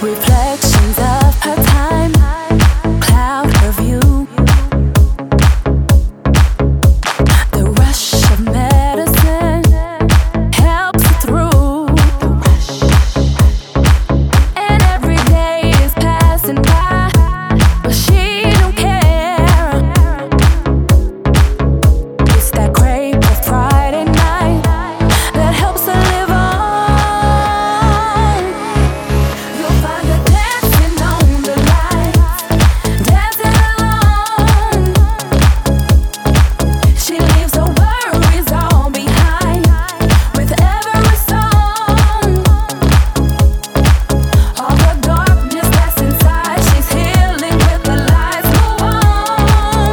Reflections of her time cloud her view. The rush of medicine helps her through. And every day is passing by, but she don't care. It's that crave of Friday night that helps her live on. You'll find her dancing on the lights, dancing alone. She leaves her worries all behind with every song. All the darkness that's inside, she's healing with the lights. Move on.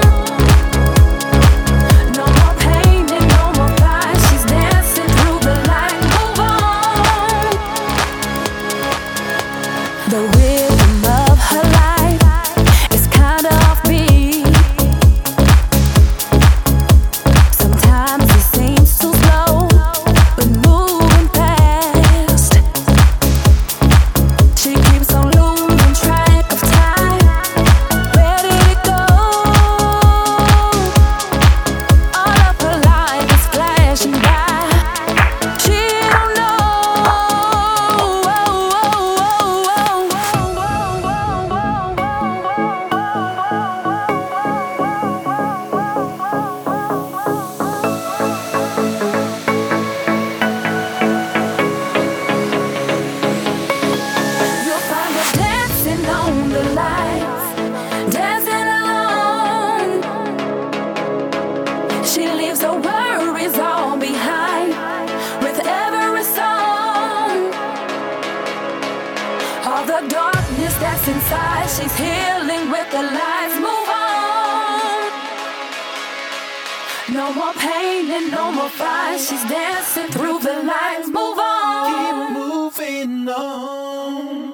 No more pain and no more fight. She's dancing through the light. Move on. The rhythm of her life is kinda offbeat. Sometimes it seems too slow, but moving fast. She keeps on losing track of time. Where did it go? All of her life is flashing by. She don't know. You'll find her dancing on the lights, dancing alone. She leaves her worries all behind with every song. All the darkness that's inside, she's healing with the lights. Move on. No more pain and no more fight. She's dancing through the lights. Move on. Keep moving on.